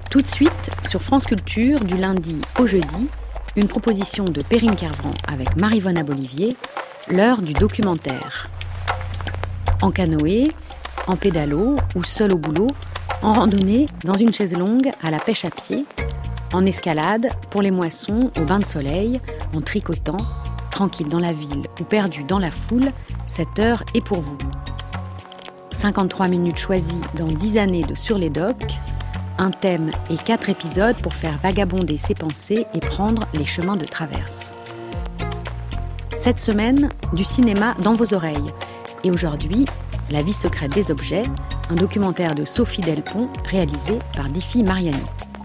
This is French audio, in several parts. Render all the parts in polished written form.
Tout de suite, sur France Culture, du lundi au jeudi, une proposition de Perrine Kervran avec Maryvonne Abolivier, l'heure du documentaire. En canoë, en pédalo ou seul au boulot, en randonnée, dans une chaise longue, à la pêche à pied, en escalade, pour les moissons, au bain de soleil, en tricotant, tranquille dans la ville ou perdu dans la foule, cette heure est pour vous. 53 minutes choisies dans 10 années de Sur les Docs, un thème et 4 épisodes pour faire vagabonder ses pensées et prendre les chemins de traverse. Cette semaine, du cinéma dans vos oreilles. Et aujourd'hui, La vie secrète des objets, un documentaire de Sophie Delpont réalisé par Diffie Mariani.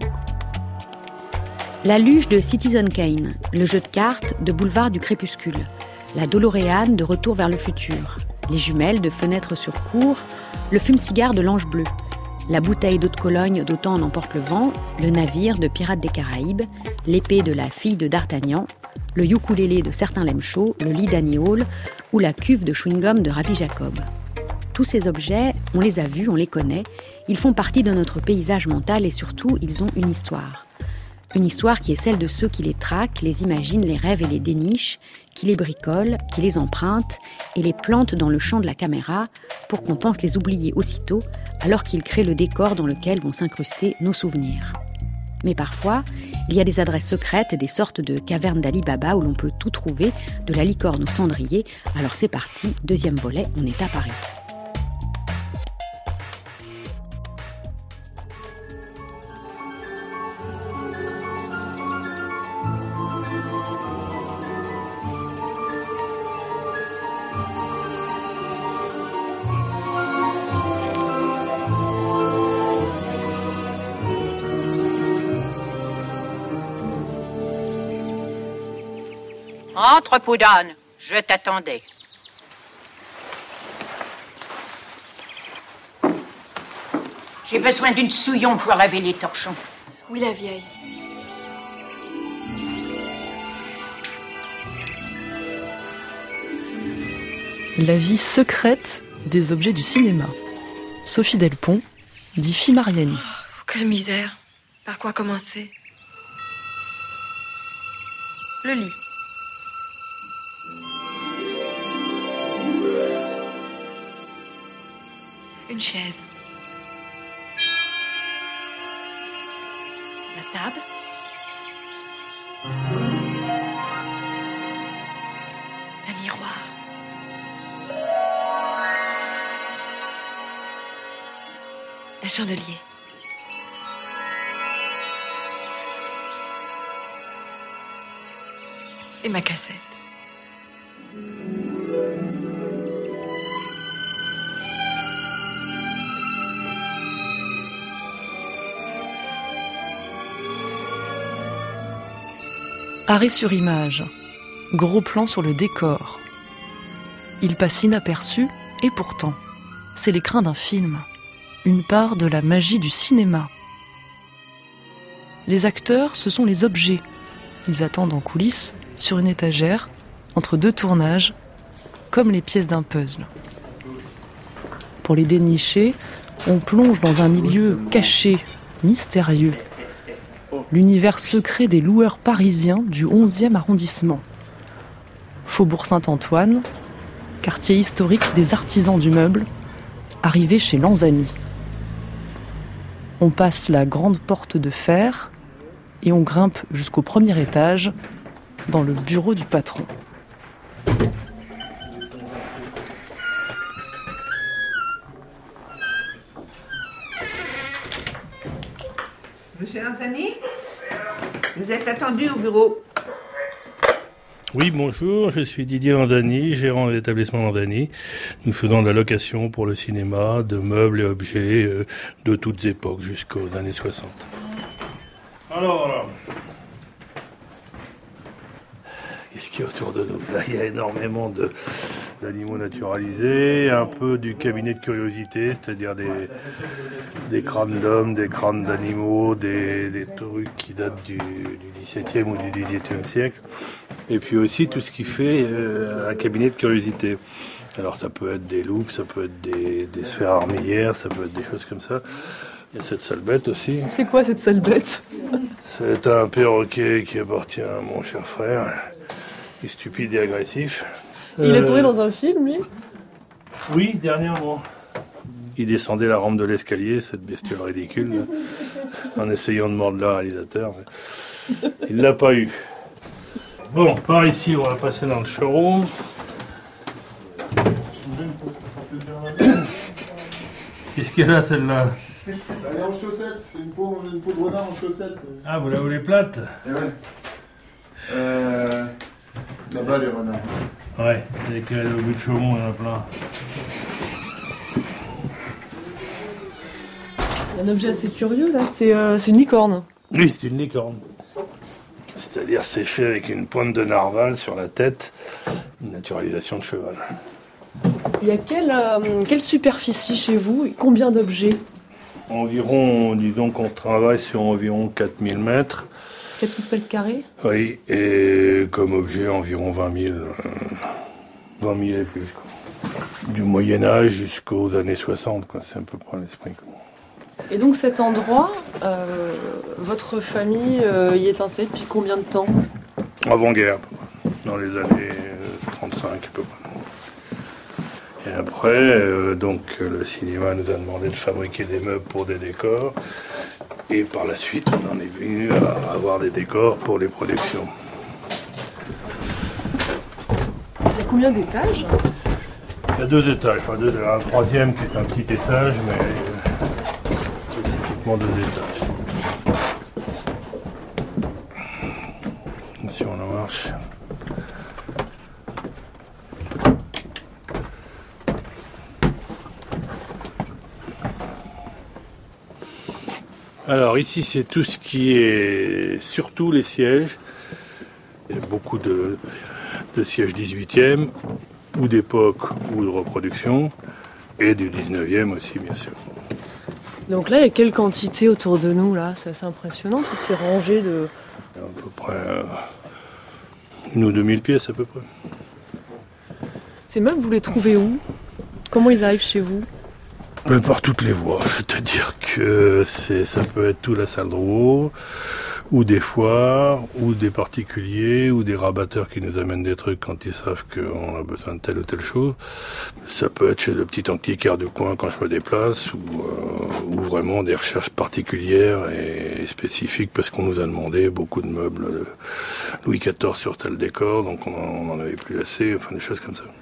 La luge de Citizen Kane, le jeu de cartes de Boulevard du Crépuscule, la DeLorean de Retour vers le futur, les jumelles de Fenêtre sur cour, le fume-cigare de l'Ange bleu, la bouteille d'eau de Cologne d'Autant en emporte le vent, le navire de Pirates des Caraïbes, l'épée de la fille de D'Artagnan, le ukulélé de Certain Lem Chaud, le lit d'Annie Hall ou la cuve de chewing-gum de Rabbi Jacob. Tous ces objets, on les a vus, on les connaît, ils font partie de notre paysage mental et surtout, ils ont une histoire. Une histoire qui est celle de ceux qui les traquent, les imaginent, les rêvent et les dénichent, qui les bricolent, qui les empruntent et les plantent dans le champ de la caméra pour qu'on pense les oublier aussitôt alors qu'ils créent le décor dans lequel vont s'incruster nos souvenirs. Mais parfois, il y a des adresses secrètes et des sortes de cavernes d'Ali Baba où l'on peut tout trouver, de la licorne au cendrier. Alors c'est parti, deuxième volet, on est à Paris. Entre, Poudane, je t'attendais. J'ai besoin d'une souillon pour laver les torchons. Oui, la vieille. La vie secrète des objets du cinéma. Sophie Delpont, Diffie Mariani. Oh, quelle misère. Par quoi commencer? Le lit. Une chaise. La table. Un miroir. Un chandelier. Et ma cassette. Arrêt sur image, gros plan sur le décor. Il passe inaperçu et pourtant, c'est l'écran d'un film, une part de la magie du cinéma. Les acteurs, ce sont les objets. Ils attendent en coulisses, sur une étagère, entre deux tournages, comme les pièces d'un puzzle. Pour les dénicher, on plonge dans un milieu caché, mystérieux. L'univers secret des loueurs parisiens du 11e arrondissement. Faubourg Saint-Antoine, quartier historique des artisans du meuble, arrivé chez Lanzani. On passe la grande porte de fer et on grimpe jusqu'au premier étage, dans le bureau du patron. Monsieur Lanzani, vous êtes attendu au bureau. Oui, bonjour, je suis Didier Lanzani, gérant de l'établissement Lanzani. Nous faisons de la location pour le cinéma de meubles et objets de toutes époques jusqu'aux années 60. Alors, qu'est-ce qu'il y a autour de nous? Là, il y a énormément d'animaux naturalisés, un peu du cabinet de curiosité, c'est-à-dire des crânes d'hommes, des crânes d'animaux, des trucs qui datent du XVIIe ou du XVIIIe siècle. Et puis aussi tout ce qui fait un cabinet de curiosité. Alors ça peut être des loupes, ça peut être des sphères armilières, ça peut être des choses comme ça. Il y a cette sale bête aussi. C'est quoi cette sale bête? C'est un perroquet qui appartient à mon cher frère. Il est stupide et agressif. Il est tourné dans un film, lui? Oui, dernièrement. Il descendait la rampe de l'escalier, cette bestiole ridicule, là, en essayant de mordre le réalisateur. Mais il l'a pas eu. Bon, par ici, on va passer dans le showroom. Qu'est-ce qu'elle a, celle-là? Elle est en chaussettes, c'est une peau de renard en chaussettes. Ah, vous la voulez plate? Et ouais. Là-bas, les renards. Ouais, dès qu'elle est au bout de Chaumont, il y en a plein. Il y a un objet assez curieux, là, c'est une licorne. Oui, c'est une licorne. C'est-à-dire, c'est fait avec une pointe de narval sur la tête, une naturalisation de cheval. Il y a quelle superficie chez vous et combien d'objets? Environ, disons qu'on travaille sur environ 4000 mètres. 4000 mètres carrés? Oui, et comme objet, environ 20 000. 20 000 et plus, quoi. Du Moyen-Âge jusqu'aux années 60, quoi. C'est à peu près l'esprit, quoi. Et donc cet endroit, votre famille y est installée depuis combien de temps? Avant-guerre, dans les années 35 à peu près. Et après, donc le cinéma nous a demandé de fabriquer des meubles pour des décors. Et par la suite, on en est venu à avoir des décors pour les productions. Il y a combien d'étages? Il y a 2 étages, enfin un troisième qui est un petit étage, mais spécifiquement 2 étages. Si on en marche. Alors ici c'est tout ce qui est, surtout les sièges, il y a beaucoup de sièges 18e, ou d'époque ou de reproduction, et du 19e aussi bien sûr. Donc là il y a quelle quantité autour de nous là? C'est assez impressionnant, toutes ces rangées de... À peu près 1 ou 2000 pièces à peu près. Ces meubles vous les trouvez où? Comment ils arrivent chez vous? Par toutes les voies, c'est-à-dire que ça peut être tout la salle de repos, ou des foires, ou des particuliers, ou des rabatteurs qui nous amènent des trucs quand ils savent qu'on a besoin de telle ou telle chose. Ça peut être chez le petit antiquaire du coin quand je me déplace, ou vraiment des recherches particulières et spécifiques parce qu'on nous a demandé beaucoup de meubles de Louis XIV sur tel décor, donc on n'en avait plus assez, enfin des choses comme ça.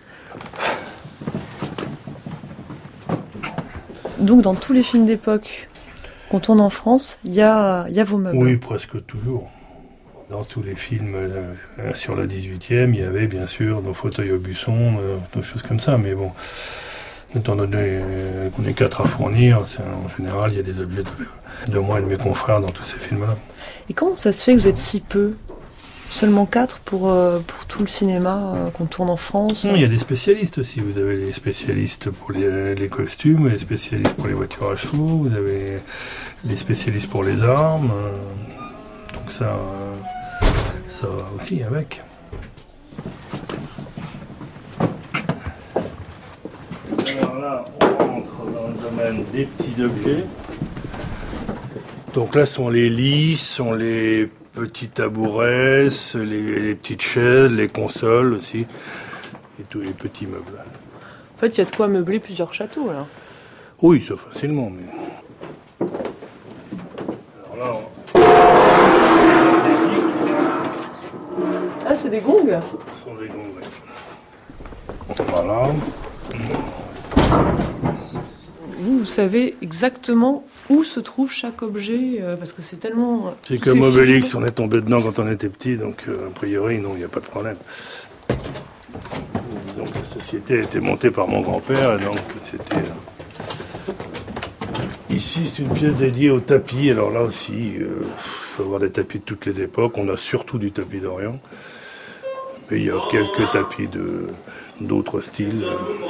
Donc dans tous les films d'époque qu'on tourne en France, il y a vos meubles. Oui, presque toujours. Dans tous les films sur le 18e, il y avait bien sûr nos fauteuils au buisson, des choses comme ça. Mais bon, étant donné qu'on est 4 à fournir, en général, il y a des objets de moi et de mes confrères dans tous ces films-là. Et comment ça se fait que vous êtes si peu? Seulement 4 pour tout le cinéma qu'on tourne en France? Non, il y a des spécialistes aussi. Vous avez les spécialistes pour les costumes, les spécialistes pour les voitures à chevaux, vous avez les spécialistes pour les armes. Donc ça va aussi avec. Alors là, on rentre dans le domaine des petits objets. Donc là sont les lits, sont les petits tabourets, les petites chaises, les consoles aussi, et tous les petits meubles. En fait, il y a de quoi meubler plusieurs châteaux, là. Oui, ça facilement, mais... Alors là, Ah, c'est des gongs? ce sont des gongs, oui. Voilà. Vous savez exactement où se trouve chaque objet, parce que c'est tellement... C'est comme Obélix, on est tombé dedans quand on était petit, donc a priori, non, il n'y a pas de problème. Donc la société a été montée par mon grand-père, et donc c'était... Ici, c'est une pièce dédiée au tapis, alors là aussi, il faut avoir des tapis de toutes les époques, on a surtout du tapis d'Orient, mais il y a quelques tapis d'autres styles.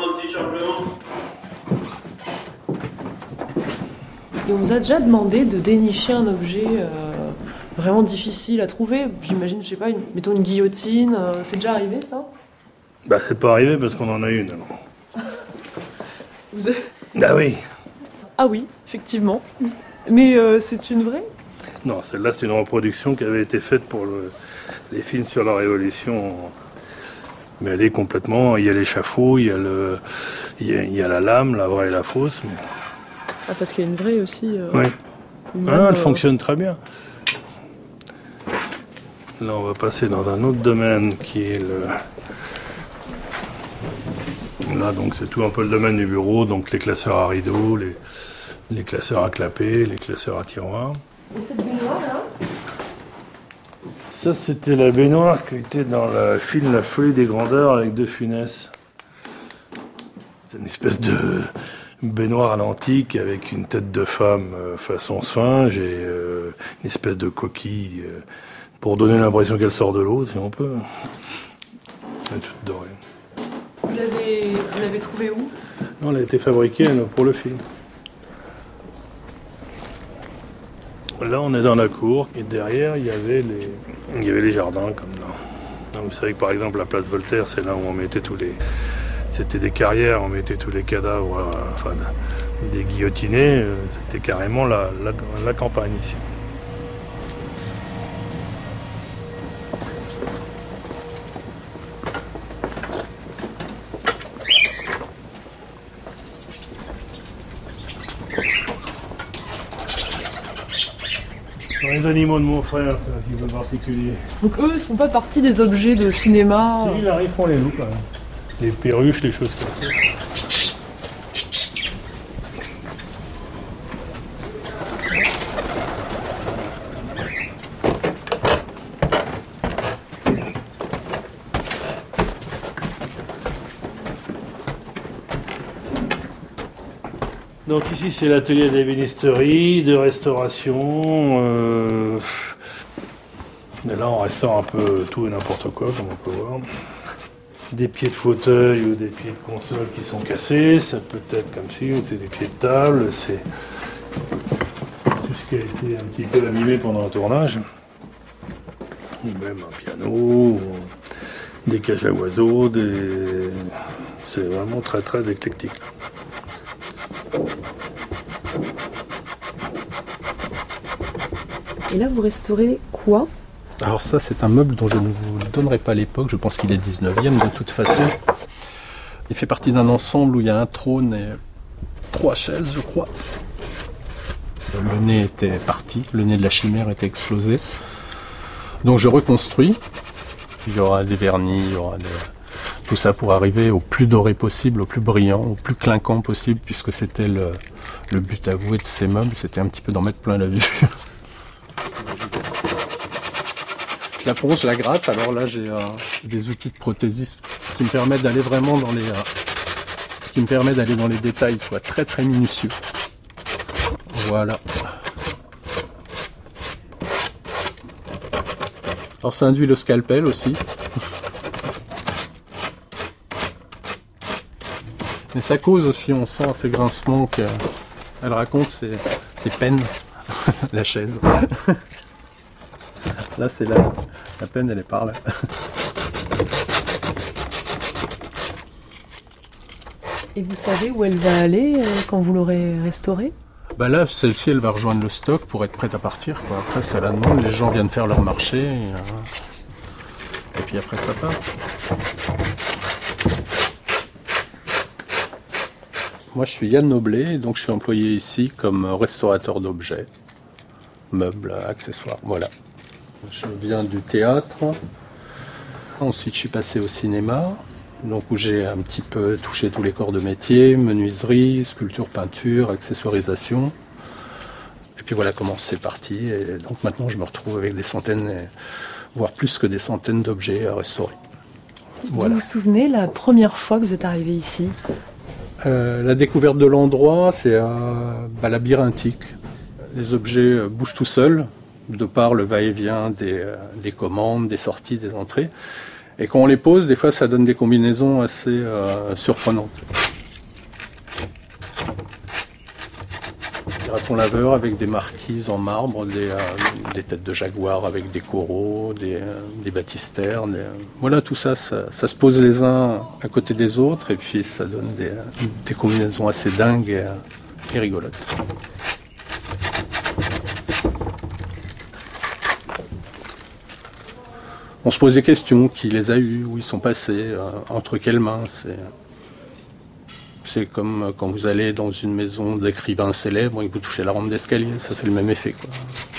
Et on vous a déjà demandé de dénicher un objet vraiment difficile à trouver? J'imagine, je sais pas, mettons une guillotine, c'est déjà arrivé ça? Bah c'est pas arrivé parce qu'on en a une alors. Vous avez... Ah oui. Ah oui, effectivement. Mais c'est une vraie ? Non, celle-là, c'est une reproduction qui avait été faite pour les films sur la Révolution. Mais elle est complètement... Il y a l'échafaud, il y a la lame, la vraie et la fausse. Mais... Ah, parce qu'il y a une vraie aussi. Oui. Elle fonctionne très bien. Là, on va passer dans un autre domaine qui est le... Là, donc, c'est tout un peu le domaine du bureau, donc les classeurs à rideaux, les classeurs à clapets, les classeurs à tiroirs. Et cette baignoire, là ? Ça, c'était la baignoire qui était dans le film La Folie des Grandeurs avec De Funès. C'est une espèce de baignoire à l'antique avec une tête de femme façon sphinge et une espèce de coquille pour donner l'impression qu'elle sort de l'eau, si on peut. Elle est toute dorée. Vous l'avez trouvée où ? Non, elle a été fabriquée pour le film. Là, on est dans la cour et derrière, il y avait les jardins comme ça. Donc, vous savez que par exemple, la place Voltaire, c'est là où on mettait c'était des carrières, on mettait tous les cadavres, des guillotinés. C'était carrément la campagne ici. Les animaux de mon frère, c'est un petit peu particulier. Donc eux, ils font pas partie des objets de cinéma. Si, il arrive qu'on les loue quand même. Les perruches, les choses comme ça. Donc ici c'est l'atelier d'ébénisterie, de restauration. Mais là on restaure un peu tout et n'importe quoi, comme on peut voir. Des pieds de fauteuil ou des pieds de console qui sont cassés, ça peut être comme ci, ou c'est des pieds de table, c'est tout ce qui a été un petit peu abîmé pendant un tournage. Ou même un piano, des cages à oiseaux, c'est vraiment très très éclectique. Et là, vous restaurez quoi ? Alors ça, c'est un meuble dont je ne vous donnerai pas l'époque, je pense qu'il est 19e de toute façon. Il fait partie d'un ensemble où il y a un trône et 3 chaises, je crois. Le nez était parti, le nez de la chimère était explosé. Donc je reconstruis. Il y aura des vernis, il y aura tout ça pour arriver au plus doré possible, au plus brillant, au plus clinquant possible, puisque c'était le but avoué de ces meubles, c'était un petit peu d'en mettre plein la vue. Je la ponce, je la gratte, alors là j'ai des outils de prothésiste qui me permettent d'aller vraiment dans les détails, quoi, très très minutieux. Voilà. Alors ça induit le scalpel aussi. Mais ça cause aussi, on sent ces grincements qu'elle raconte, ses peines, la chaise. Là c'est la peine, elle est par là. Et vous savez où elle va aller quand vous l'aurez restaurée ? Bah là, celle-ci, elle va rejoindre le stock pour être prête à partir, quoi. Après, c'est à la demande, les gens viennent faire leur marché, et puis après, ça part. Moi, je suis Yann Noblet, donc je suis employé ici comme restaurateur d'objets, meubles, accessoires, voilà. Je viens du théâtre, ensuite je suis passé au cinéma, donc où j'ai un petit peu touché tous les corps de métier, menuiserie, sculpture, peinture, accessoirisation. Et puis voilà comment c'est parti. Et donc maintenant je me retrouve avec des centaines, voire plus que des centaines d'objets à restaurer. Voilà. Vous vous souvenez la première fois que vous êtes arrivé ici ? La découverte de l'endroit, c'est labyrinthique. Les objets bougent tout seuls, de par le va-et-vient des commandes, des sorties, des entrées. Et quand on les pose, des fois, ça donne des combinaisons assez surprenantes. Des ratons laveurs avec des marquises en marbre, des têtes de jaguar avec des coraux, des baptistères. Voilà, tout ça, ça se pose les uns à côté des autres et puis ça donne des combinaisons assez dingues et rigolotes. On se pose des questions, qui les a eus, où ils sont passés, entre quelles mains. C'est comme quand vous allez dans une maison d'écrivains célèbres et que vous touchez la rampe d'escalier, ça fait le même effet, quoi.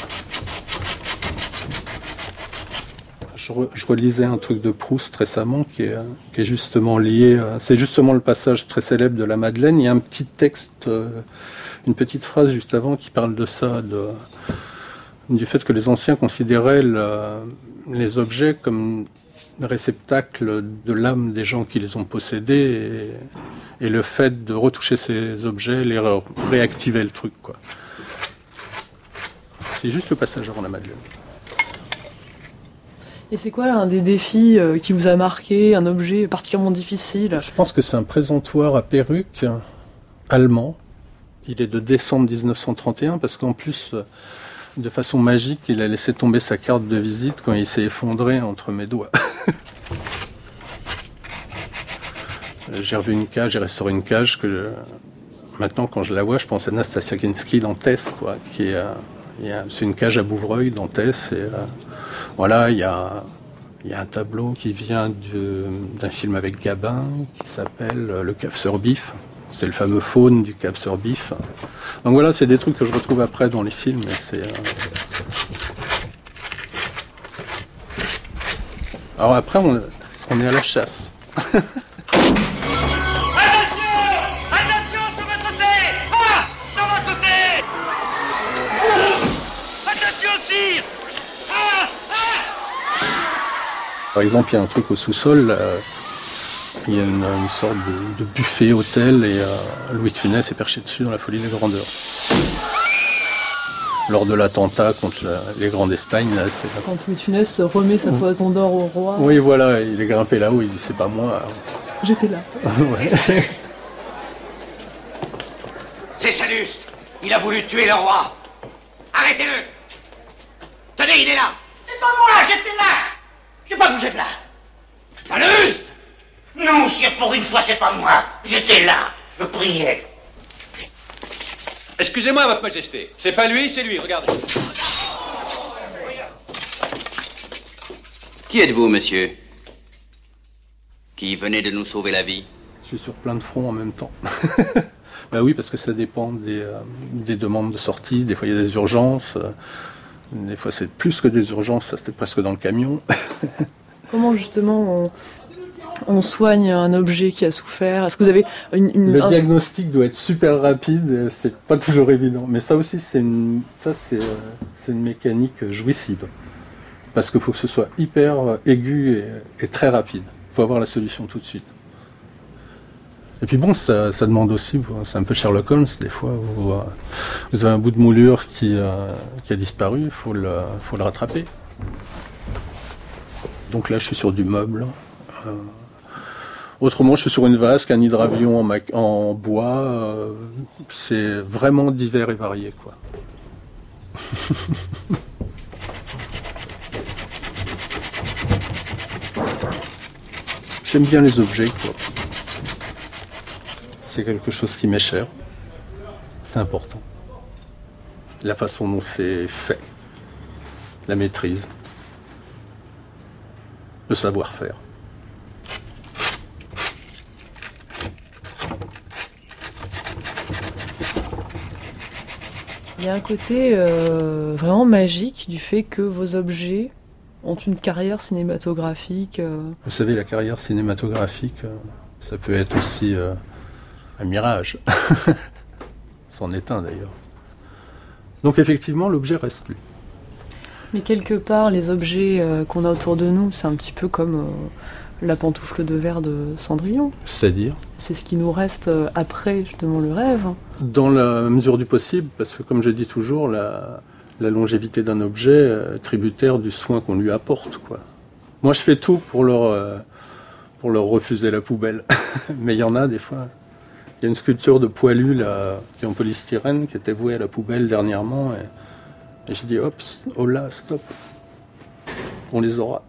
Je relisais un truc de Proust récemment qui est justement lié, c'est justement le passage très célèbre de la Madeleine. Il y a un petit texte, une petite phrase juste avant qui parle de ça, du fait que les anciens considéraient les objets comme réceptacles de l'âme des gens qui les ont possédés, et le fait de retoucher ces objets les réactivait le truc, quoi. C'est juste le passage avant la Madeleine. Et c'est quoi un des défis qui vous a marqué, un objet particulièrement difficile? Je pense que c'est un présentoir à perruque allemand. Il est de décembre 1931 parce qu'en plus, de façon magique, il a laissé tomber sa carte de visite quand il s'est effondré entre mes doigts. J'ai revu une cage, j'ai restauré une cage que maintenant quand je la vois, je pense à Nastasia Kinski dans Tess, quoi, c'est une cage à Bouvreuil dans Tess, et voilà, il y a un tableau qui vient d'un film avec Gabin qui s'appelle Le Cave sur Bif. C'est le fameux faune du Cave sur Bif. Donc voilà, c'est des trucs que je retrouve après dans les films. Alors après, on est à la chasse. Par exemple, il y a un truc au sous-sol, il y a une sorte de buffet hôtel et Louis de Funès est perché dessus dans La Folie des Grandeurs. Lors de l'attentat contre les Grands d'Espagne, là, c'est... Quand Louis de Funès remet sa toison d'or au roi. Oui, voilà, il est grimpé là-haut, il dit c'est pas moi. J'étais là. Ouais. C'est Salluste. Il a voulu tuer le roi. Arrêtez-le. Tenez, il est là. C'est pas moi, j'étais là. J'ai pas bougé de là. Salluste. Non, sire, pour une fois, c'est pas moi. J'étais là. Je priais. Excusez-moi, votre majesté. C'est pas lui, c'est lui, regardez. Qui êtes-vous, monsieur? Qui venez de nous sauver la vie? Je suis sur plein de fronts en même temps. Bah oui, parce que ça dépend des demandes de sortie. Des fois, il y a des urgences. Des fois, c'est plus que des urgences. Ça, c'était presque dans le camion. Comment, justement, on soigne un objet qui a souffert? Est-ce que vous avez Le diagnostic doit être super rapide. C'est pas toujours évident. Mais ça aussi, c'est une mécanique jouissive. Parce qu'il faut que ce soit hyper aigu et très rapide. Il faut avoir la solution tout de suite. Et puis bon, ça demande aussi, c'est un peu Sherlock Holmes, des fois, vous avez un bout de moulure qui a disparu, il faut le rattraper. Donc là, je suis sur du meuble. Autrement, je suis sur une vasque, un hydravion en bois. C'est vraiment divers et varié, quoi. J'aime bien les objets, quoi. C'est quelque chose qui m'est cher. C'est important. La façon dont c'est fait. La maîtrise. Le savoir-faire. Il y a un côté vraiment magique du fait que vos objets ont une carrière cinématographique. Vous savez, la carrière cinématographique, ça peut être aussi un mirage. C'en est un d'ailleurs. Donc effectivement, l'objet reste lui. Mais quelque part, les objets qu'on a autour de nous, c'est un petit peu comme la pantoufle de verre de Cendrillon. C'est-à-dire ? C'est ce qui nous reste après, justement, le rêve. Dans la mesure du possible, parce que comme je dis toujours, la longévité d'un objet est tributaire du soin qu'on lui apporte, quoi. Moi, je fais tout pour leur refuser la poubelle. Mais il y en a des fois. Il y a une sculpture de poilu là, qui est en polystyrène, qui était vouée à la poubelle dernièrement. Et j'ai dit, hop, oh là, stop. On les aura.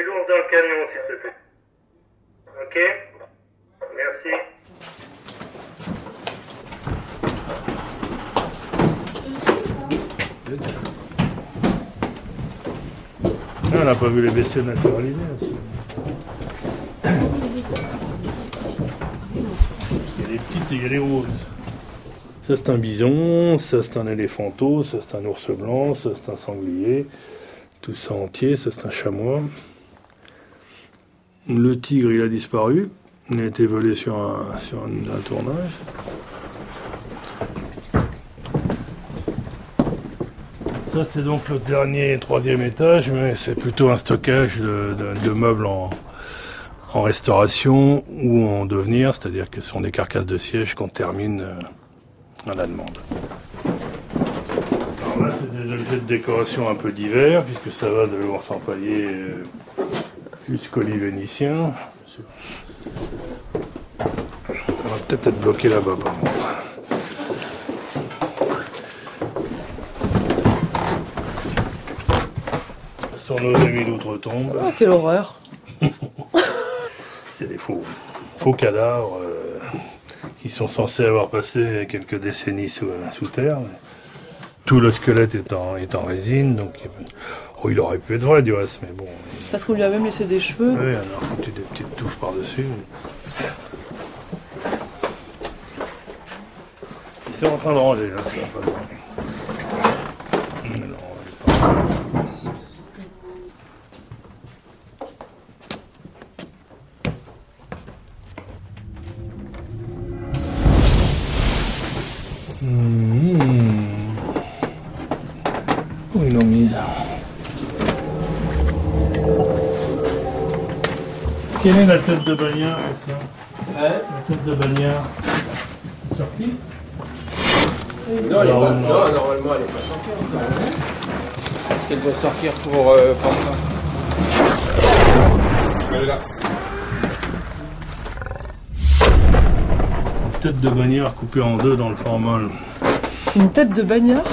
du lourd dans le camion, s'il te plaît. Ok? Merci. Ah, on n'a pas vu les bestioles naturalisées aussi. Il y a les petites et il y a les roses. Ça c'est un bison, ça c'est un éléphanteau, ça c'est un ours blanc, ça c'est un sanglier. Tout ça entier, ça c'est un chamois. Le tigre il a disparu. Il a été volé sur un tournage. Ça c'est donc le dernier, 3e étage, mais c'est plutôt un stockage de meubles en restauration ou en devenir, c'est-à-dire que ce sont des carcasses de sièges qu'on termine à la demande. Alors là c'est des objets de décoration un peu divers, puisque ça va de l'ours empaillé jusqu'au lit vénitien. On va peut-être être bloqué là-bas par contre. Sur nos amis d'outre-tombe. Oh, quelle horreur! C'est des faux cadavres qui sont censés avoir passé quelques décennies sous terre. Tout le squelette est en résine, donc il aurait pu être vrai du reste, mais bon. Parce qu'on lui a même laissé des cheveux. Oui, alors foutu des petites touffes par-dessus. Ils sont en train de ranger, là, ça va pas loin. Où ils l'ont mise? Quelle est la tête de bagnard, ça? La tête de bagnard sortie? Non, elle est pas, non, normalement elle n'est pas sortie encore. Est-ce qu'elle doit sortir pour ça? Elle est là. Une tête de bagnard coupée en deux dans le formol. Une tête de bagnard?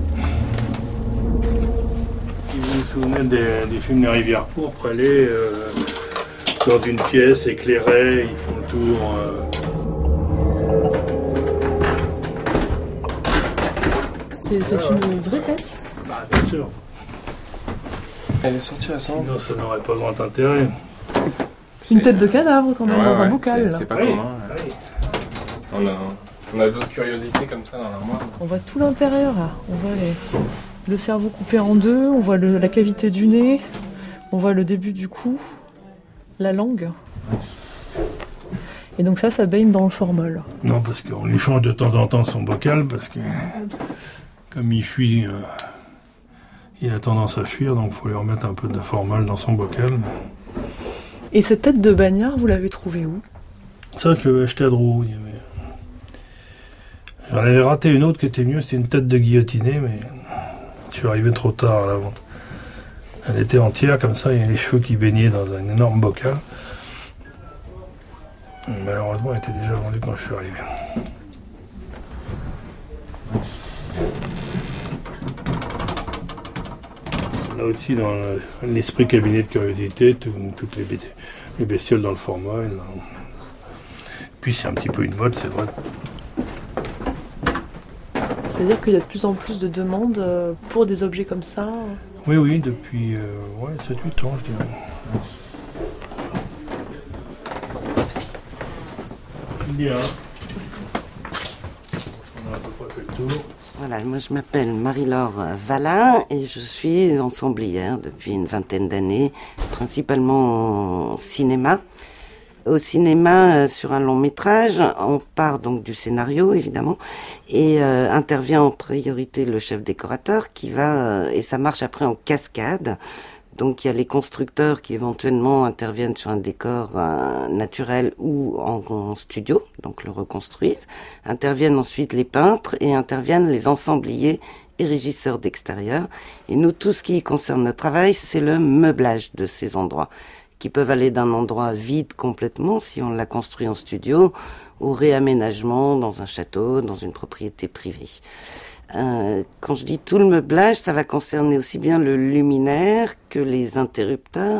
Si vous vous souvenez des films des Rivières pourpres, elle est dans une pièce éclairée, ils font le tour. C'est une vraie tête? Bah, bien sûr. Elle est sortie récemment. Sinon, ça n'aurait pas grand intérêt. Une tête de cadavre quand même, dans un bocal. C'est pas commun. On a d'autres curiosités comme ça dans l'armoire. On voit tout l'intérieur là. On voit le cerveau coupé en deux, on voit la cavité du nez, on voit le début du cou, la langue. Et donc ça baigne dans le formol. Non, parce qu'on lui change de temps en temps son bocal, parce que comme il fuit, il a tendance à fuir, donc il faut lui remettre un peu de formol dans son bocal. Et cette tête de bagnard, vous l'avez trouvée où? Ça, je l'avais acheté à Drouot. J'en avais raté une autre qui était mieux, c'était une tête de guillotiné, mais je suis arrivé trop tard à la vente. Elle était entière, comme ça, il y a les cheveux qui baignaient dans un énorme bocal. Malheureusement, elle était déjà vendue quand je suis arrivé. Là aussi, dans l'esprit cabinet de curiosité, toutes les bestioles dans le formol. Puis c'est un petit peu une mode, c'est vrai. C'est-à-dire qu'il y a de plus en plus de demandes pour des objets comme ça? Oui, depuis 7-8 ans, je dirais. Bien. On a à peu près fait le tour. Voilà, moi je m'appelle Marie-Laure Vallin et je suis ensemblière depuis une vingtaine d'années, principalement en cinéma. Au cinéma, sur un long métrage, on part donc du scénario évidemment et intervient en priorité le chef décorateur qui va, et ça marche après en cascade. Donc il y a les constructeurs qui éventuellement interviennent sur un décor naturel ou en studio, donc le reconstruisent. Interviennent ensuite les peintres et interviennent les ensembliers et régisseurs d'extérieur. Et nous, tout ce qui concerne notre travail, c'est le meublage de ces endroits, qui peuvent aller d'un endroit vide complètement, si on l'a construit en studio, au réaménagement dans un château, dans une propriété privée. Quand je dis tout le meublage, ça va concerner aussi bien le luminaire que les interrupteurs,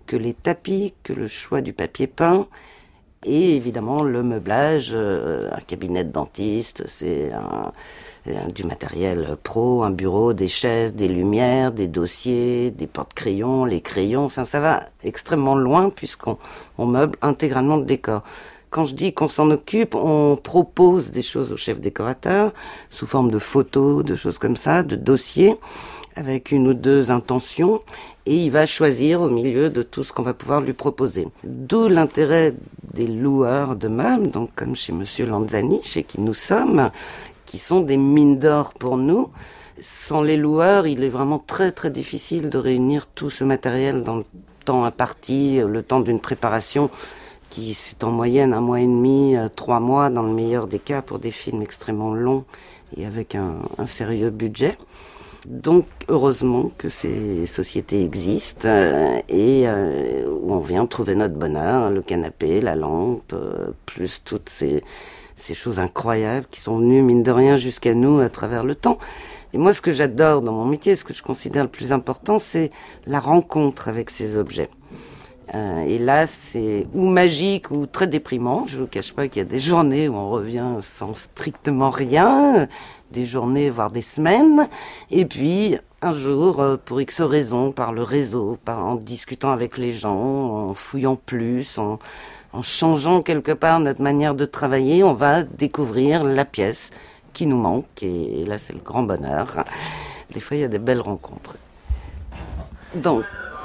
que les tapis, que le choix du papier peint, et évidemment le meublage, un cabinet de dentiste, c'est du matériel pro, un bureau, des chaises, des lumières, des dossiers, des porte-crayons, les crayons, enfin ça va extrêmement loin puisqu'on meuble intégralement le décor. Quand je dis qu'on s'en occupe, on propose des choses au chef décorateur sous forme de photos, de choses comme ça, de dossiers, avec une ou deux intentions, et il va choisir au milieu de tout ce qu'on va pouvoir lui proposer. D'où l'intérêt des loueurs de meubles, donc comme chez Monsieur Lanzani, chez qui nous sommes, qui sont des mines d'or pour nous. Sans les loueurs, il est vraiment très très difficile de réunir tout ce matériel dans le temps imparti, le temps d'une préparation qui c'est en moyenne 1 mois et demi, 3 mois dans le meilleur des cas pour des films extrêmement longs et avec un sérieux budget. Donc heureusement que ces sociétés existent où on vient trouver notre bonheur, le canapé, la lampe, plus toutes ces choses incroyables qui sont venues mine de rien jusqu'à nous à travers le temps. Et moi ce que j'adore dans mon métier, ce que je considère le plus important, c'est la rencontre avec ces objets. Et là, c'est ou magique ou très déprimant. Je ne vous cache pas qu'il y a des journées où on revient sans strictement rien, des journées, voire des semaines. Et puis, un jour, pour X raisons, par le réseau, en discutant avec les gens, en fouillant plus, en changeant quelque part notre manière de travailler, on va découvrir la pièce qui nous manque. Et là, c'est le grand bonheur. Des fois, il y a des belles rencontres. Donc,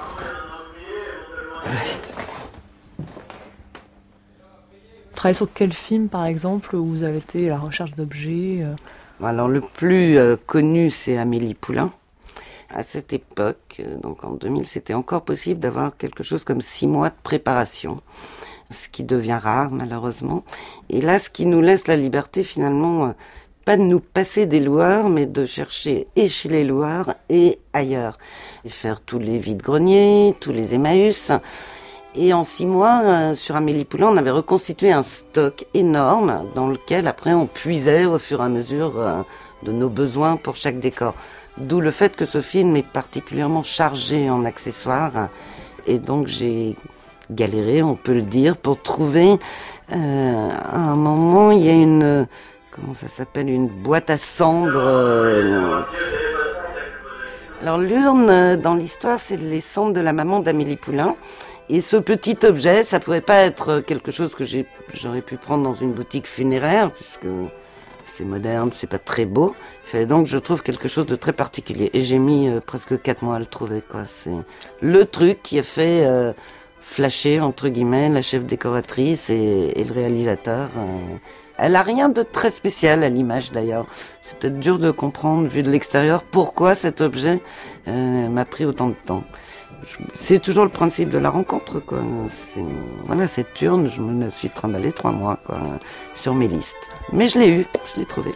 Travaillez sur quel film, par exemple, où vous avez été à la recherche d'objets Alors, le plus connu, c'est Amélie Poulain. À cette époque, donc en 2000, c'était encore possible d'avoir quelque chose comme 6 mois de préparation, ce qui devient rare, malheureusement. Et là, ce qui nous laisse la liberté, finalement, pas de nous passer des loueurs, mais de chercher et chez les loueurs et ailleurs. Et faire tous les vides-greniers, tous les Emmaüs. Et en 6 mois, sur Amélie Poulain, on avait reconstitué un stock énorme dans lequel, après, on puisait au fur et à mesure de nos besoins pour chaque décor. D'où le fait que ce film est particulièrement chargé en accessoires. Et donc, j'ai galéré, on peut le dire, pour trouver... à un moment, il y a une... Comment ça s'appelle? Une boîte à cendres. Alors l'urne, dans l'histoire, c'est les cendres de la maman d'Amélie Poulain. Et ce petit objet, ça pouvait pas être quelque chose que j'aurais pu prendre dans une boutique funéraire, puisque c'est moderne, c'est pas très beau. Il fallait donc que je trouve quelque chose de très particulier. Et j'ai mis presque 4 mois à le trouver, quoi. C'est le truc qui a fait flasher, entre guillemets, la chef décoratrice et le réalisateur. Elle a rien de très spécial à l'image d'ailleurs. C'est peut-être dur de comprendre, vu de l'extérieur, pourquoi cet objet m'a pris autant de temps. C'est toujours le principe de la rencontre, quoi. Voilà, cette urne, je me la suis trimballée 3 mois, quoi, sur mes listes. Mais je l'ai eu, je l'ai trouvée.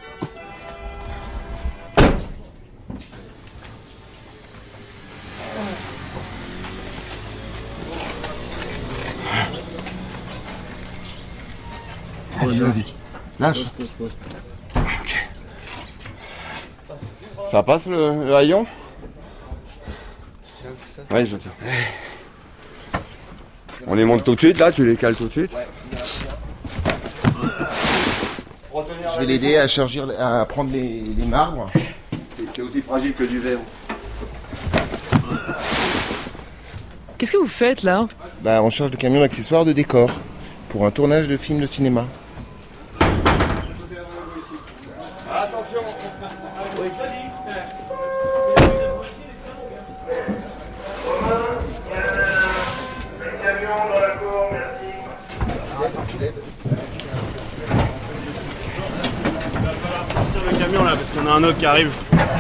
Vas-y. Lâche. Ok. Ça passe le haillon? Ouais, je tiens. On les monte tout de suite là, tu les cales tout de suite. Je vais l'aider à charger, à prendre les marbres. C'est aussi fragile que du verre. Qu'est-ce que vous faites là? Bah, on charge le camion d'accessoires de décor pour un tournage de film de cinéma. Attention. Le camion là parce qu'on a un autre qui arrive.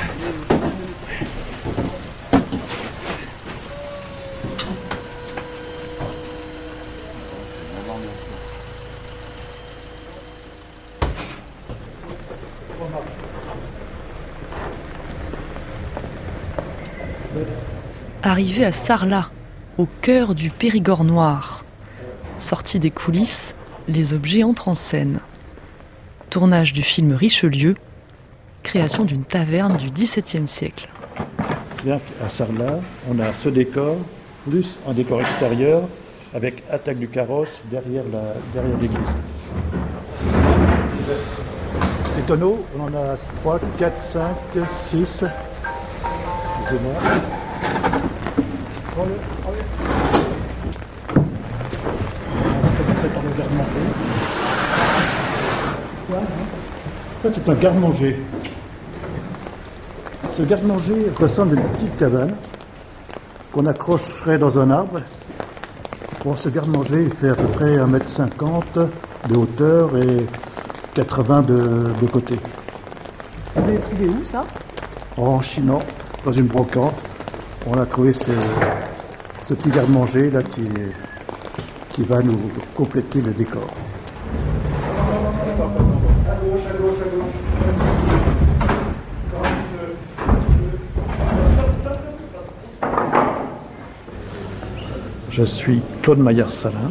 Arrivé à Sarlat, au cœur du Périgord noir. Sortis des coulisses, les objets entrent en scène. Tournage du film Richelieu, création d'une taverne du XVIIe siècle. C'est-à-dire qu'à Sarlat, on a ce décor plus un décor extérieur avec attaque du carrosse derrière l'église. Les tonneaux, on en a 3, 4, 5, 6. Excusez-moi. On va commencer par le garde-manger. C'est quoi, ça, c'est un garde-manger. Ce garde-manger ressemble à une petite cabane qu'on accrocherait dans un arbre. Bon, ce garde-manger, il fait à peu près 1,50 m de hauteur et 80 de côté. Vous l'avez trouvé où, ça? En Chine, dans une brocante. On a trouvé ce petit garde-manger là qui va nous compléter le décor. À gauche, à gauche, à gauche. Je suis Claude Maillard-Salin,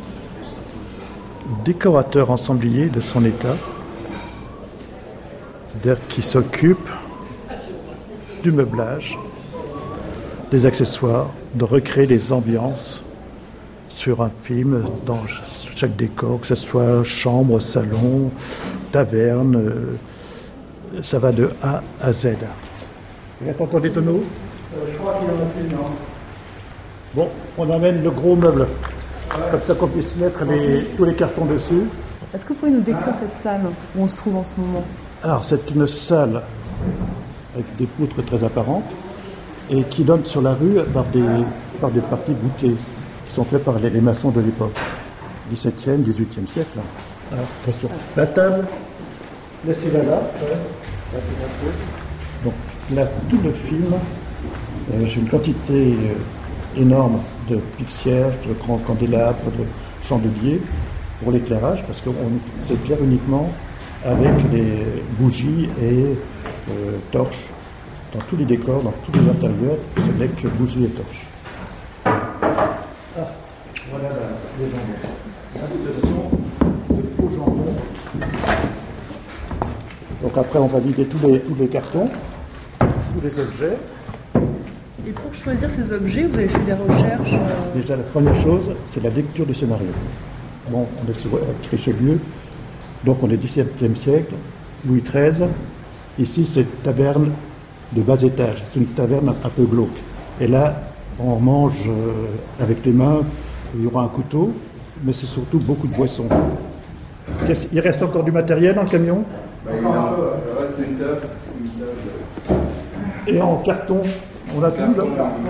décorateur ensemblier de son état, c'est-à-dire qui s'occupe du meublage, des accessoires, de recréer les ambiances sur un film, dans chaque décor, que ce soit chambre, salon, taverne, ça va de A à Z. Il reste encore des tonneaux? Je crois qu'il y en a plus, non. Bon, on amène le gros meuble, comme ça qu'on puisse mettre tous les cartons dessus. Est-ce que vous pouvez nous décrire cette salle où on se trouve en ce moment? Alors, c'est une salle avec des poutres très apparentes et qui donne sur la rue par des parties voûtées qui sont faites par les maçons de l'époque, 17e, 18e siècle. Alors, attention, la table, laissez-la là. Donc, là, tout le film, j'ai une quantité énorme de plixières, de grands candélabres, de chandeliers pour l'éclairage, parce qu'on s'éclaire uniquement avec les bougies et torches. Dans tous les décors, dans tous les intérieurs, ce n'est que bougies et torches. Ah, voilà les jambons. Là, ce sont de faux jambons. Donc après, on va vider tous les cartons, tous les objets. Et pour choisir ces objets, vous avez fait des recherches Déjà, la première chose, c'est la lecture du scénario. Bon, on est sur Richelieu, donc on est 17e siècle, Louis XIII. Ici, c'est taverne de bas étage. C'est une taverne un peu glauque. Et là, on mange avec les mains, il y aura un couteau, mais c'est surtout beaucoup de boissons. Il reste encore du matériel dans le camion? Il reste une table. Et en carton, on a tout là.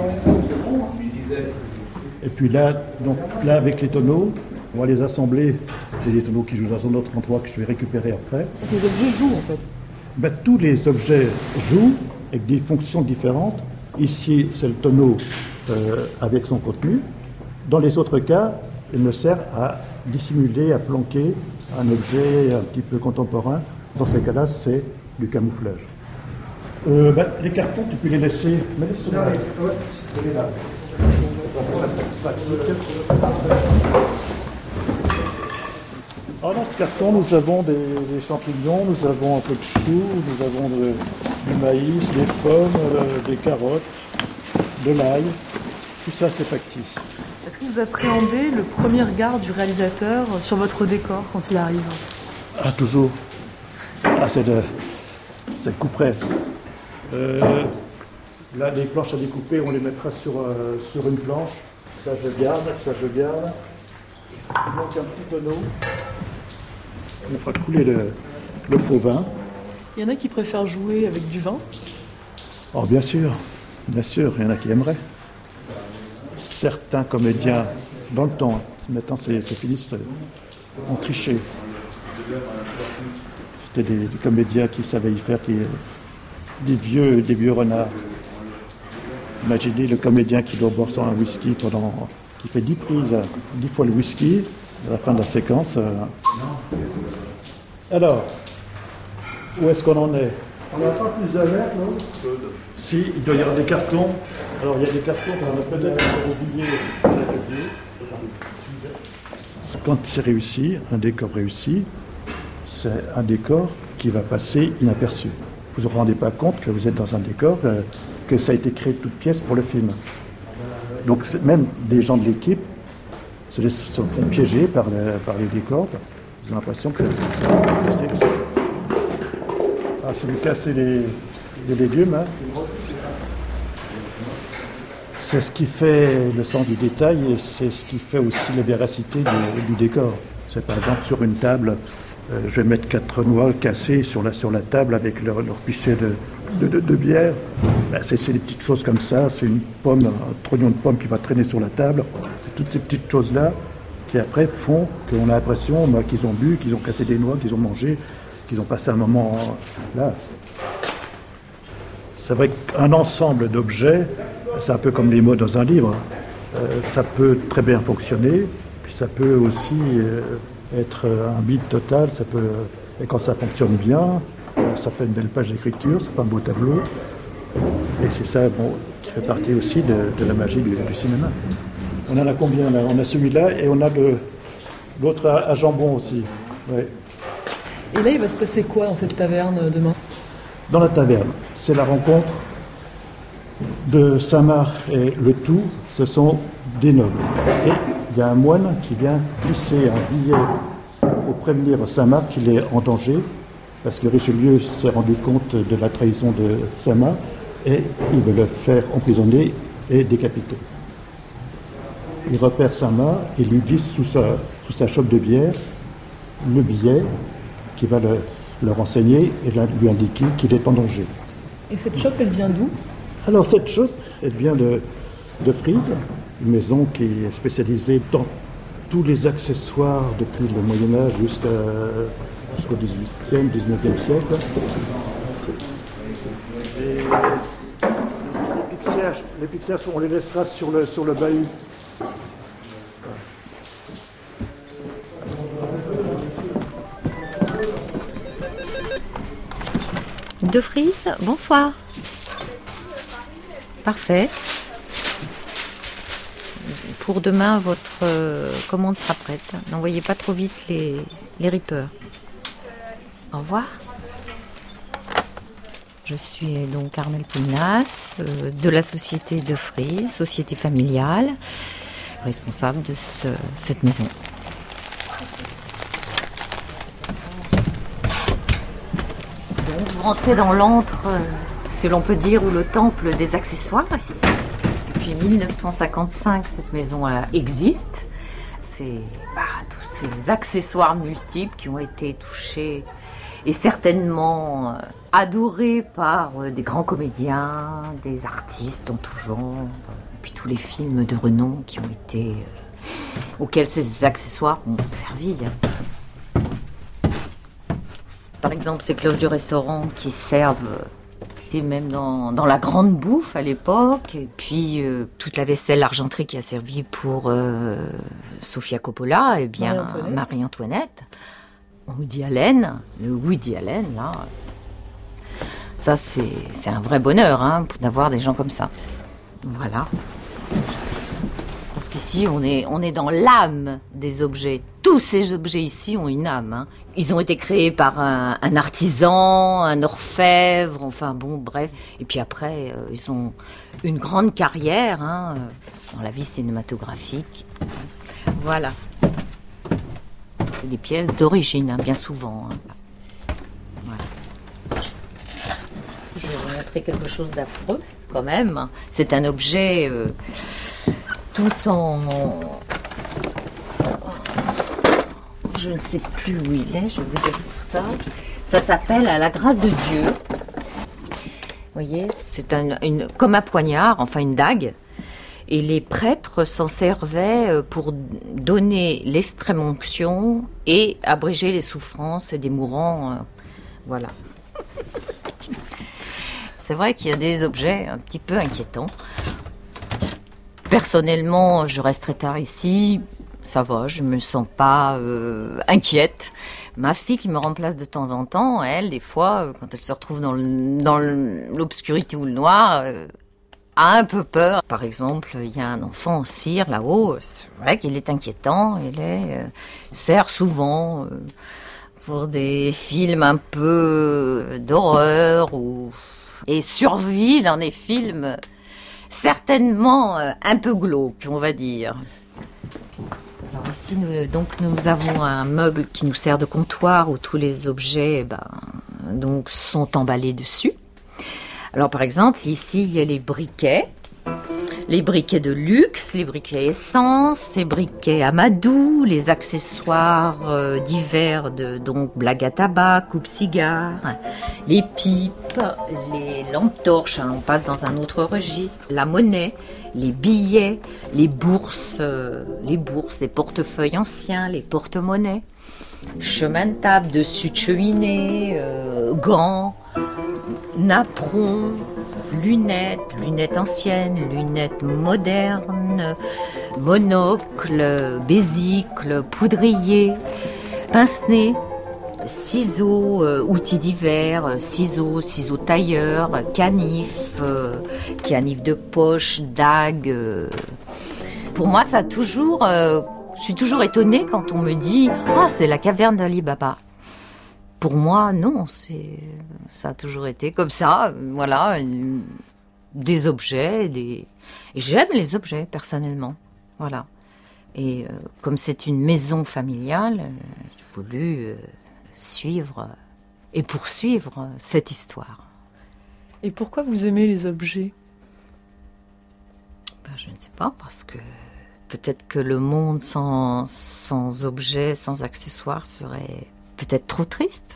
Et puis là, avec les tonneaux, on va les assembler. J'ai des tonneaux qui jouent dans un autre endroit que je vais récupérer après. C'est que les objets jouent en fait. Tous les objets jouent avec des fonctions différentes. Ici, c'est le tonneau avec son contenu. Dans les autres cas, il me sert à dissimuler, à planquer un objet un petit peu contemporain. Dans ces cas-là, c'est du camouflage. Les cartons, tu peux les laisser. Mais laisse-les là. Dans ce carton, nous avons des champignons, nous avons un peu de chou, nous avons du maïs, des pommes, des carottes, de l'ail. Tout ça, c'est factice. Est-ce que vous appréhendez le premier regard du réalisateur sur votre décor quand il arrive? Ah, toujours. Ah, c'est le couperet. Là, les planches à découper, on les mettra sur une planche. Ça, je garde, ça, je garde. Il manque un petit tonneau. On fera couler le faux vin. Il y en a qui préfèrent jouer avec du vin? Oh, bien sûr, il y en a qui aimeraient. Certains comédiens, dans le temps, maintenant c'est fini, ont triché. C'était des comédiens qui savaient y faire, des vieux renards. Imaginez le comédien qui doit boire un whisky qui fait 10 prises, 10 fois le whisky, à la fin de la séquence. Alors, où est-ce qu'on en est? On n'a pas plus d'alerte, non? Si, il doit y avoir des cartons. Alors, il y a des cartons qu'on a peut-être oubliés à l'atelier. Quand c'est réussi, un décor réussi, c'est un décor qui va passer inaperçu. Vous ne vous rendez pas compte que vous êtes dans un décor, que ça a été créé de toutes pièces pour le film. Donc même des gens de l'équipe se font piéger par les décors. Ils ont l'impression que c'est lui casser les légumes. Hein. C'est ce qui fait le sens du détail et c'est ce qui fait aussi la véracité du décor. C'est par exemple sur une table, je vais mettre 4 noix cassées sur la table avec leur pichet de bière. Ben, c'est des petites choses comme ça, c'est une pomme, un trognon de pomme qui va traîner sur la table. C'est toutes ces petites choses-là qui après font qu'on a l'impression qu'ils ont bu, qu'ils ont cassé des noix, qu'ils ont mangé, qu'ils ont passé un moment là. C'est vrai qu'un ensemble d'objets, c'est un peu comme les mots dans un livre, ça peut très bien fonctionner, puis ça peut aussi être un bide total, et quand ça fonctionne bien, ça fait une belle page d'écriture, ça fait un beau tableau, et c'est ça qui fait partie aussi de la magie du cinéma. On en a combien là? On a celui-là et on a l'autre à jambon aussi. Ouais. Et là, il va se passer quoi dans cette taverne demain? Dans la taverne, c'est la rencontre de Saint-Marc et le tout, ce sont des nobles. Et il y a un moine qui vient glisser un billet pour prévenir Saint-Marc qu'il est en danger, parce que Richelieu s'est rendu compte de la trahison de Saint-Marc et il veut le faire emprisonner et décapiter. Il repère Saint-Marc et lui glisse sous sa chope de bière le billet qui va le renseigner et lui indiquer qu'il est en danger. Et cette chope, elle vient d'où? Alors cette chope, elle vient de Frise, une maison qui est spécialisée dans tous les accessoires depuis le Moyen-Âge jusqu'au XVIIIe, XIXe siècle. Et les pixels, on les laissera sur le bahut. De Frise, bonsoir. Parfait. Pour demain, votre commande sera prête. N'envoyez pas trop vite les rippers. Au revoir. Je suis donc Armelle Pugnas, de la société de Frise, société familiale, responsable de cette maison. Vous rentrez dans l'antre, si l'on peut dire, ou le temple des accessoires ici. Depuis 1955, cette maison existe. C'est tous ces accessoires multiples qui ont été touchés et certainement adorés par des grands comédiens, des artistes en tout genre, puis tous les films de renom qui ont été auxquels ces accessoires ont servi. Par exemple, ces cloches du restaurant qui servent même dans la grande bouffe à l'époque, et puis toute la vaisselle, l'argenterie qui a servi pour Sofia Coppola, et bien Marie-Antoinette, Woody Allen, le Woody Allen, là. Ça, c'est un vrai bonheur d'avoir des gens comme ça. Voilà. Parce qu'ici, on est dans l'âme des objets. Tous ces objets ici ont une âme. Ils ont été créés par un artisan, un orfèvre, enfin bon, bref. Et puis après, ils ont une grande carrière dans la vie cinématographique. Voilà. C'est des pièces d'origine, bien souvent. Voilà. Je vais vous montrer quelque chose d'affreux, quand même. C'est un objet... tout en... Je ne sais plus où il est, je vais vous dire ça. Ça s'appelle « À la grâce de Dieu ». Vous voyez, c'est comme un poignard, enfin une dague. Et les prêtres s'en servaient pour donner l'extrême onction et abréger les souffrances des mourants. Voilà. C'est vrai qu'il y a des objets un petit peu inquiétants. Personnellement, je reste très tard ici, ça va, je me sens pas inquiète. Ma fille qui me remplace de temps en temps, elle, des fois, quand elle se retrouve dans l'obscurité ou le noir, a un peu peur. Par exemple, il y a un enfant en cire là-haut, c'est vrai qu'il est inquiétant, sert souvent pour des films un peu d'horreur et survit dans des films... certainement un peu glauque, on va dire. Alors ici, nous avons un meuble qui nous sert de comptoir où tous les objets donc, sont emballés dessus. Alors par exemple, ici, il y a les briquets de luxe, les briquets essence, les briquets Amadou, les accessoires divers donc blagues à tabac, coupe-cigares, les pipes, les lampes torches, on passe dans un autre registre, la monnaie, les billets, les bourses, les portefeuilles anciens, les porte-monnaies, chemin de table, dessus de cheminée, gants, napperons, lunettes anciennes, lunettes modernes, monocle, bésicle, poudrier, pince-nez, ciseaux, outils divers, ciseaux tailleurs, canifs de poche, dagues. Pour moi, ça a toujours... je suis toujours étonnée quand on me dit « Ah, c'est la caverne d'Ali Baba ». Pour moi, non, ça a toujours été comme ça, voilà, des objets, J'aime les objets, personnellement, voilà. Et comme c'est une maison familiale, j'ai voulu suivre et poursuivre cette histoire. Et pourquoi vous aimez les objets ? Je ne sais pas, parce que peut-être que le monde sans objets, sans accessoires serait... peut-être trop triste.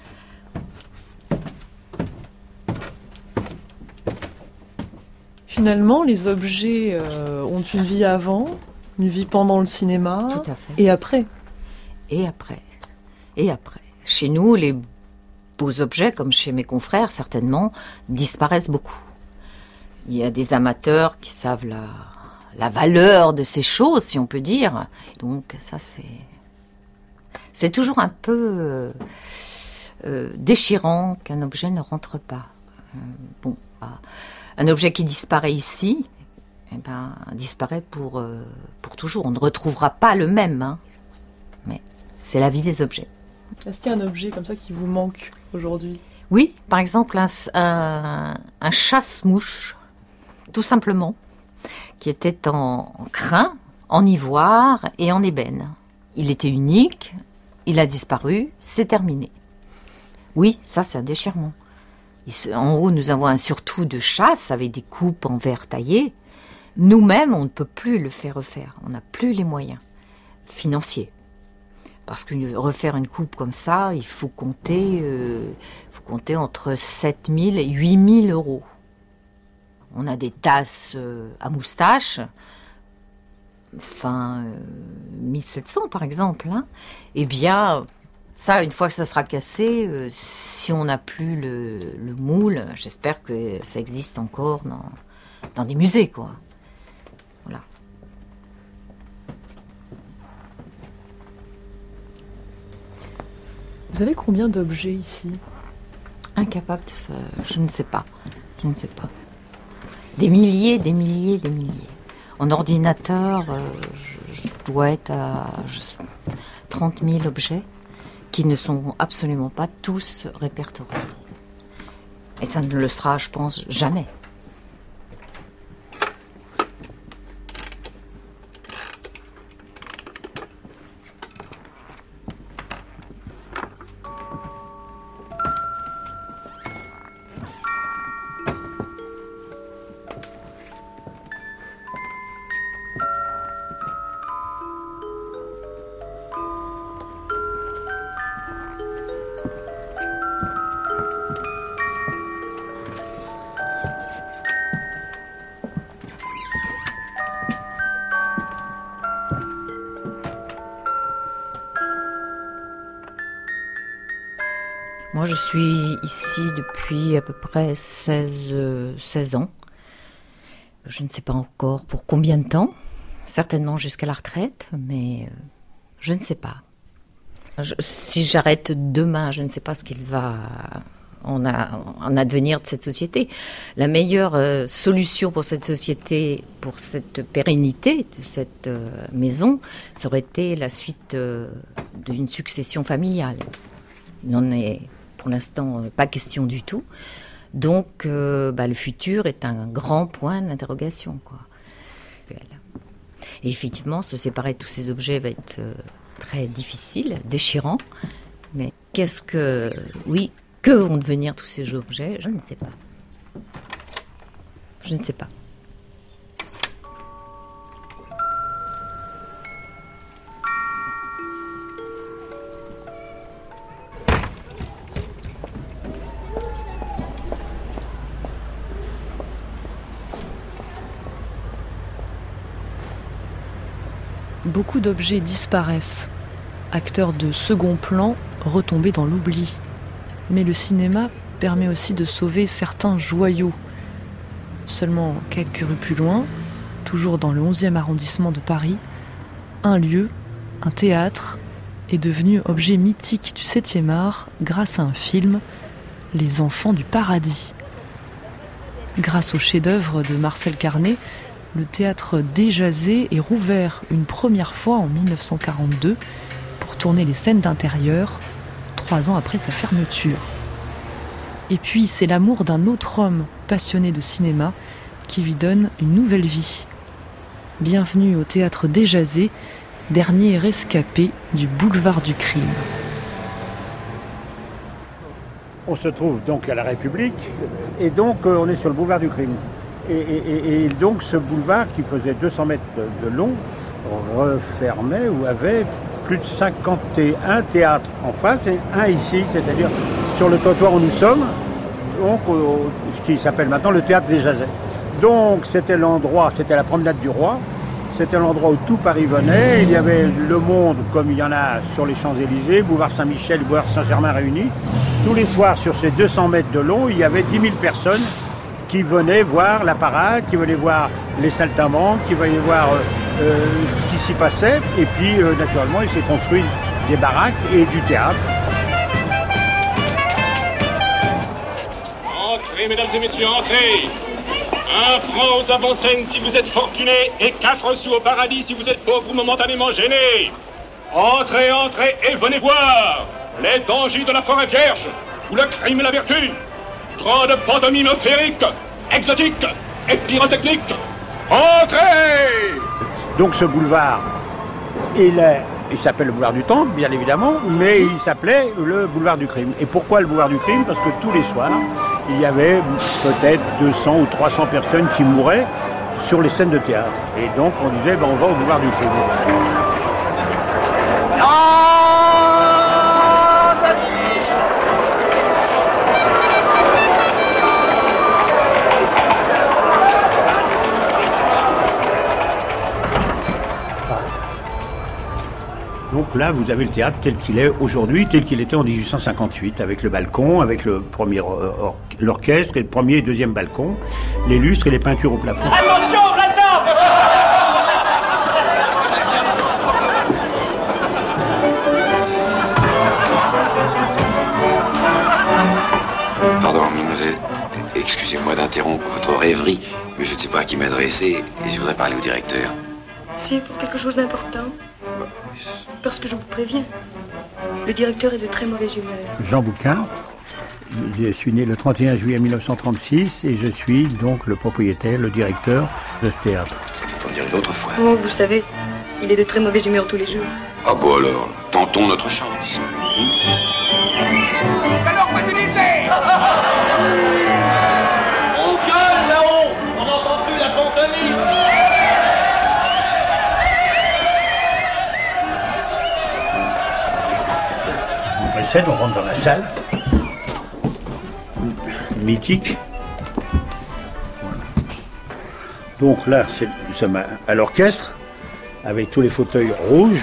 Finalement, les objets ont une vie avant, une vie pendant le cinéma. Tout à fait. Et après. Et après. Chez nous, les beaux objets, comme chez mes confrères, certainement, disparaissent beaucoup. Il y a des amateurs qui savent la valeur de ces choses, si on peut dire. Donc ça, c'est toujours un peu déchirant qu'un objet ne rentre pas. Un objet qui disparaît ici, disparaît pour toujours. On ne retrouvera pas le même, hein. Mais c'est la vie des objets. Est-ce qu'il y a un objet comme ça qui vous manque aujourd'hui ? Oui, par exemple un chasse-mouche, tout simplement, qui était en crin, en ivoire et en ébène. Il était unique, il a disparu, c'est terminé. Oui, ça c'est un déchirement. En haut, nous avons un surtout de chasse avec des coupes en verre taillé. Nous-mêmes, on ne peut plus le faire refaire. On n'a plus les moyens financiers. Parce que refaire une coupe comme ça, il faut compter entre 7 000 et 8 000 euros. On a des tasses à moustache, 1700 par exemple. Hein. Eh bien, ça, une fois que ça sera cassé, si on n'a plus le moule, j'espère que ça existe encore dans des musées, quoi. Voilà. Vous avez combien d'objets ici ? Incapable de ça, je ne sais pas. Des milliers. En ordinateur, je dois être à 30 000 objets qui ne sont absolument pas tous répertoriés. Et ça ne le sera, je pense, jamais. Moi, je suis ici depuis à peu près 16 ans. Je ne sais pas encore pour combien de temps. Certainement jusqu'à la retraite, mais je ne sais pas. Si j'arrête demain, je ne sais pas ce qu'il va en advenir de cette société. La meilleure solution pour cette société, pour cette pérennité de cette maison, ça aurait été la suite d'une succession familiale. Il n'en est pour l'instant pas question du tout. Donc, le futur est un grand point d'interrogation, quoi. Et effectivement, se séparer de tous ces objets va être très difficile, déchirant. Mais que vont devenir tous ces objets? Je ne sais pas. Je ne sais pas. Beaucoup d'objets disparaissent, acteurs de second plan retombés dans l'oubli. Mais le cinéma permet aussi de sauver certains joyaux. Seulement quelques rues plus loin, toujours dans le 11e arrondissement de Paris, un lieu, un théâtre, est devenu objet mythique du 7e art grâce à un film, Les Enfants du Paradis. Grâce au chef-d'œuvre de Marcel Carné, le théâtre Déjazet est rouvert une première fois en 1942 pour tourner les scènes d'intérieur, 3 ans après sa fermeture. Et puis c'est l'amour d'un autre homme passionné de cinéma qui lui donne une nouvelle vie. Bienvenue au théâtre Déjazet, dernier rescapé du boulevard du crime. On se trouve donc à la République et donc on est sur le boulevard du crime. Et donc ce boulevard qui faisait 200 mètres de long refermait ou avait plus de 51 théâtres en face et un ici, c'est-à-dire sur le trottoir où nous sommes, donc ce qui s'appelle maintenant le théâtre Déjazet. Donc c'était l'endroit, c'était la promenade du Roi, c'était l'endroit où tout Paris venait, il y avait le monde comme il y en a sur les Champs-Élysées, boulevard Saint-Michel, boulevard Saint-Germain réunis. Tous les soirs sur ces 200 mètres de long, il y avait 10 000 personnes qui venaient voir la parade, qui venaient voir les saltimbanques, qui venaient voir ce qui s'y passait. Et puis, naturellement, il s'est construit des baraques et du théâtre. Entrez, mesdames et messieurs, entrez. 1 franc aux avant-scènes si vous êtes fortunés et 4 sous au paradis si vous êtes pauvres ou momentanément gênés. Entrez, entrez et venez voir les dangers de la forêt vierge ou le crime et la vertu. Grande pantomime féerique, exotique et pyrotechnique. Entrez! Donc ce boulevard, il s'appelle le boulevard du Temple, bien évidemment, mais il s'appelait le boulevard du crime. Et pourquoi le boulevard du crime? Parce que tous les soirs, il y avait peut-être 200 ou 300 personnes qui mouraient sur les scènes de théâtre. Et donc on disait, on va au boulevard du crime. Donc là, vous avez le théâtre tel qu'il est aujourd'hui, tel qu'il était en 1858, avec le balcon, avec le premier l'orchestre et le premier et deuxième balcon, les lustres et les peintures au plafond. Attention, là-dedans! Pardon, mademoiselle. Excusez-moi d'interrompre votre rêverie, mais je ne sais pas à qui m'adresser et je voudrais parler au directeur. C'est pour quelque chose d'important. Parce que je vous préviens, le directeur est de très mauvaise humeur. Jean Bouquin, je suis né le 31 juillet 1936 et je suis donc le propriétaire, le directeur de ce théâtre. On dirait l'autre fois. Oh, vous savez, il est de très mauvaise humeur tous les jours. Ah bon alors, tentons notre chance. Alors, pas utiliser! On gueule là-haut! On n'entend plus la pantomime! On rentre dans la salle mythique. Voilà. Donc là, nous sommes à l'orchestre avec tous les fauteuils rouges.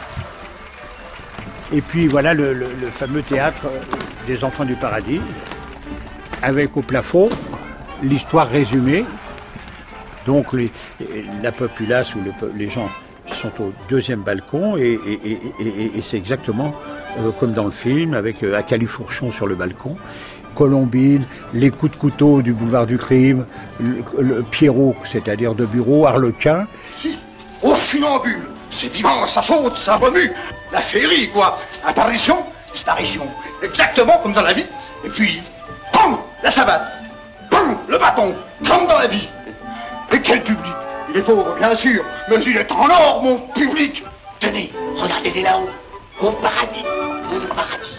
Et puis voilà le fameux théâtre des Enfants du Paradis avec au plafond l'histoire résumée. Donc la populace ou les gens sont au deuxième balcon et c'est exactement comme dans le film, avec à Califourchon sur le balcon, Colombine, les coups de couteau du boulevard du crime, le Pierrot, c'est-à-dire de bureau, Arlequin. Si, au funambule, c'est vivant, sa faute, ça remue. La féerie, quoi. Apparition, disparition. Exactement comme dans la vie. Et puis, Pam, la savate. Pam, le bâton. Comme dans la vie. Et quel public! Il est pauvre, bien sûr, mais il est en or, mon public! Tenez, regardez-les là-haut. Au paradis. Au paradis.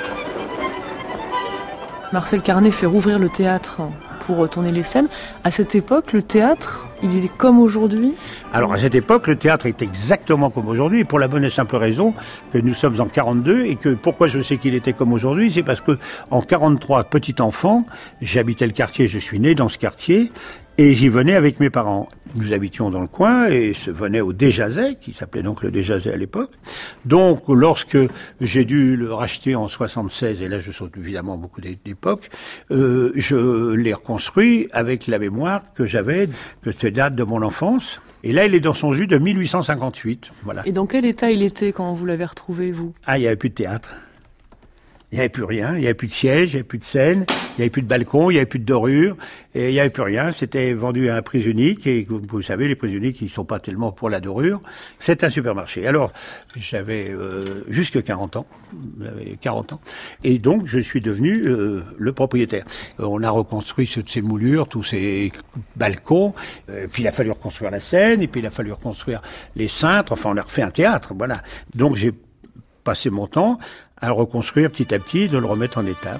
Marcel Carné fait rouvrir le théâtre pour tourner les scènes. À cette époque, le théâtre, il est comme aujourd'hui? Alors à cette époque, le théâtre est exactement comme aujourd'hui, pour la bonne et simple raison que nous sommes en 42 et que pourquoi je sais qu'il était comme aujourd'hui, c'est parce que en 43, petit enfant, j'habitais le quartier, je suis né dans ce quartier. Et j'y venais avec mes parents. Nous habitions dans le coin et se venait au Déjazet, qui s'appelait donc le Déjazet à l'époque. Donc, lorsque j'ai dû le racheter en 76, et là je saute évidemment beaucoup d'époques, je l'ai reconstruit avec la mémoire que j'avais, que c'est date de mon enfance. Et là, il est dans son jus de 1858. Voilà. Et dans quel état il était quand vous l'avez retrouvé, vous? Ah, il n'y avait plus de théâtre. Il n'y avait plus rien, il n'y avait plus de siège, il n'y avait plus de scène, il n'y avait plus de balcon, il n'y avait plus de dorure, et il n'y avait plus rien. C'était vendu à un prix unique, et vous savez, les prix uniques, ils ne sont pas tellement pour la dorure. C'est un supermarché. Alors, j'avais jusque 40 ans, et donc je suis devenu le propriétaire. On a reconstruit ces moulures, tous ces balcons, puis il a fallu reconstruire la scène, et puis il a fallu reconstruire les cintres, enfin on a refait un théâtre, voilà. Donc j'ai passé mon temps à le reconstruire petit à petit, de le remettre en état.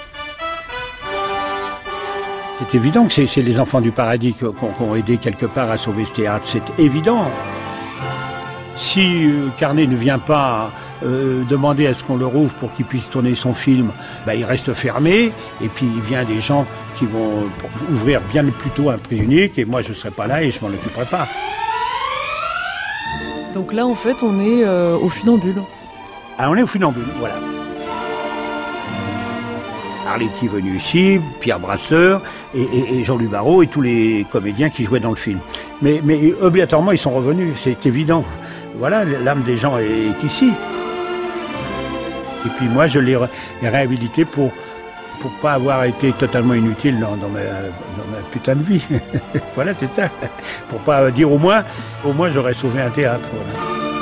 C'est évident que c'est les enfants du paradis qui ont aidé quelque part à sauver ce théâtre, c'est évident. Si Carné ne vient pas demander à ce qu'on le rouvre pour qu'il puisse tourner son film, il reste fermé, et puis il vient des gens qui vont ouvrir bien plus tôt un prix unique, et moi je ne serai pas là et je m'en occuperai pas. Donc là en fait on est au Funambule. Ah, on est au Funambule, voilà. Arletty est venu ici, Pierre Brasseur et Jean-Louis Barrault et tous les comédiens qui jouaient dans le film. Mais obligatoirement, ils sont revenus, c'est évident. Voilà, l'âme des gens est ici. Et puis moi, je l'ai réhabilité pour pas avoir été totalement inutile dans ma putain de vie. Voilà, c'est ça. Pour pas dire au moins j'aurais sauvé un théâtre, voilà.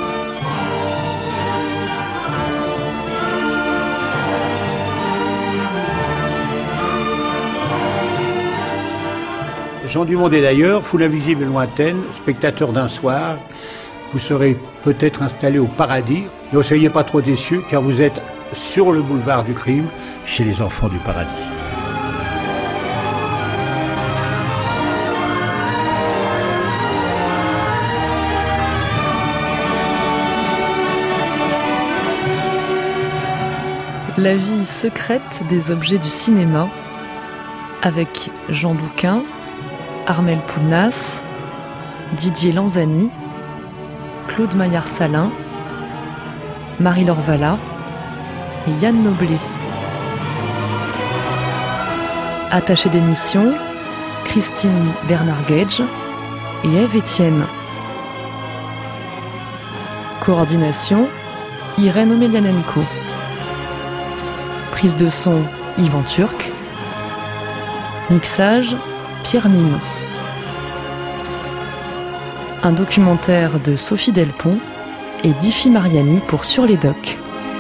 Jean Dumont et d'ailleurs, foule invisible et lointaine, spectateur d'un soir, vous serez peut-être installé au paradis. Ne soyez pas trop déçus, car vous êtes sur le boulevard du crime, chez les enfants du paradis. La vie secrète des objets du cinéma, avec Jean Bouquin, Armelle Poulnas, Didier Lanzani, Claude Maillard-Salin, Marie-Laure Vallat et Yann Noblet. Attachée d'émission, Christine Bernard-Gage et Ève Etienne. Coordination, Irène Omelianenko. Prise de son, Yvan Turc. Mixage, Pierre Mime. Un documentaire de Sophie Delpont et Diffie Mariani pour Sur les Docs.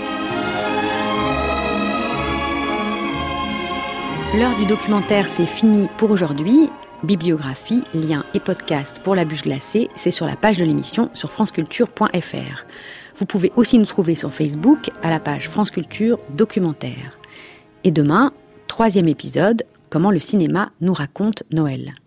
L'heure du documentaire, c'est fini pour aujourd'hui. Bibliographie, liens et podcasts pour la bûche glacée, c'est sur la page de l'émission sur franceculture.fr. Vous pouvez aussi nous trouver sur Facebook à la page France Culture Documentaire. Et demain, 3e épisode, comment le cinéma nous raconte Noël.